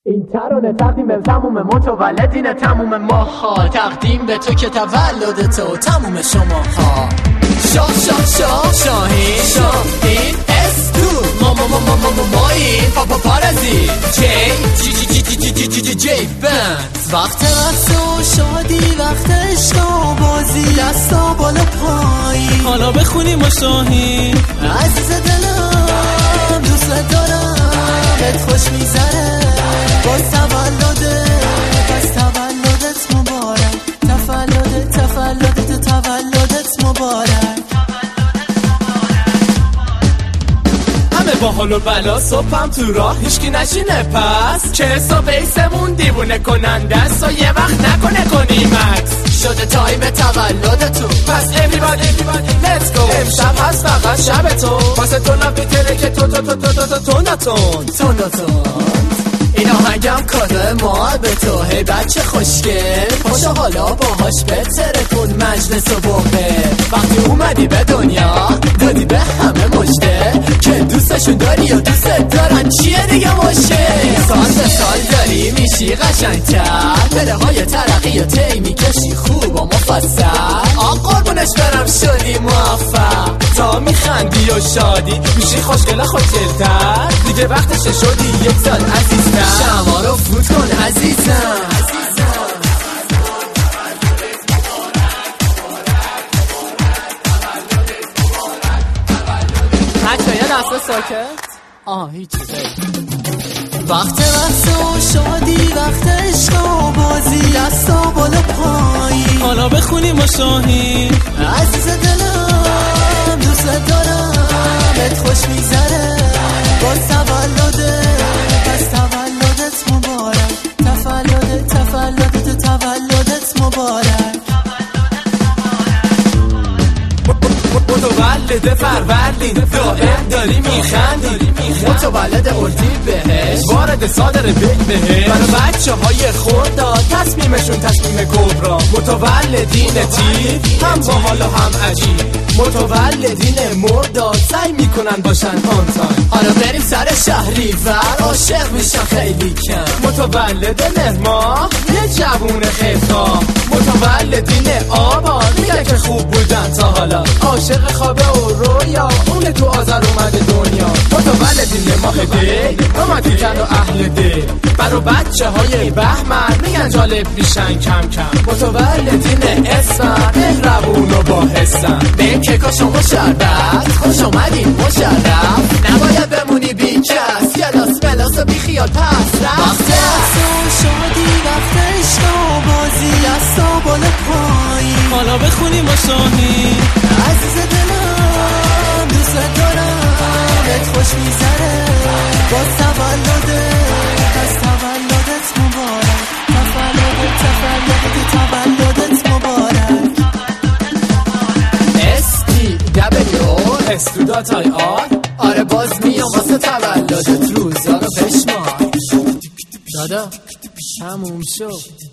این ترانه تقدیم تموم متولدین تموم ماها، تقدیم به تو که تولد تو تموم شماها. شاهین مایی پارازی جی بند. وقت رقص و شادی، وقت عشق و بازی، دستا بالا پایی، حالا بخونیم و شاهین. عزیز دلم دوست دارم، بهت خوش میذاره باز تولده، پس تولدت مبارک، تولدت مبارک. همه با حال و بلا، صبحم تو راه هیچکی نشینه، پس چه حساب ایسمون دیوونه کننده است و یه وقت نکنه کنیم عکس. شده تایم تولدتون، پس everybody let's go. امشب هست فقط شب تو، واسه تو نبیتره که تو این آهنگم کاده ما به تو، هی بچه خوشگل پاشو حالا باهاش بتره کن مجلس و بوقه. وقتی اومدی به دنیا دادی به همه مجده، که دوستشون داری و دوست دارن چیه دیگه مشکل. سال به سال داری میشی قشنگتر، پله های ترقی و تی میکشی خوب و مفصل. قربونش برم شدی موفق، تا میخندی و شادی میشی خوشگل خوشگلتر، دیگه وقتشه شدی یک سال عزیزتر. شما رو فوت کن عزیزم. بچه یه لحظه ساکت. هیچی وقت رقص و شادی، وقت عشق و بازی، دستا بالا پایی، حالا بخونیم و شاهین. عزیز دلم دوست دارم، بهت خوش میذاره باز تولده، پس تولدت مبارک، تولدت مبارک. متولد فروردین دائم داری میخندی، متولد اردیبهشت وارد صادر بهشت. برای بچه های خرداد تصمیمشون تصمیم کبرا، متولدین تیر هم باحال و هم عجیب، متولدین مرداد سعی میکنن باشن آن تایم. حالا بریم سر شهریور، عاشق میشن خیلی کم. متولد مهما یه جوون خیرخواه، متولدین آبان میگن که خوب بودن تا حالا، عاشق خوابه و رویا اون تو آذر اومده دنیا. متولدین ماه دی رومانتیکن و اهل دل، برای بچه های بهمن میگن جالب میشن کم کم. متولدین اسفن مهربون و با حسن، به این کیکاشو مشرف خوش اومدین مشرف، نباید بمونی بی کس، یلاس ملاس و بی خیال پس رفت. وقت شادی، وقت عشق و بازی، دستا بالا پایی، حالا بخونیم و شاهین. عزیز دلم دوست دارم، بهت خوش میذاره باز تولده، پس تولدت مبارک، تولدت مبارک. STWR آره باز میام واسه تولدت، روزا رو بشمار دادا تموم شد.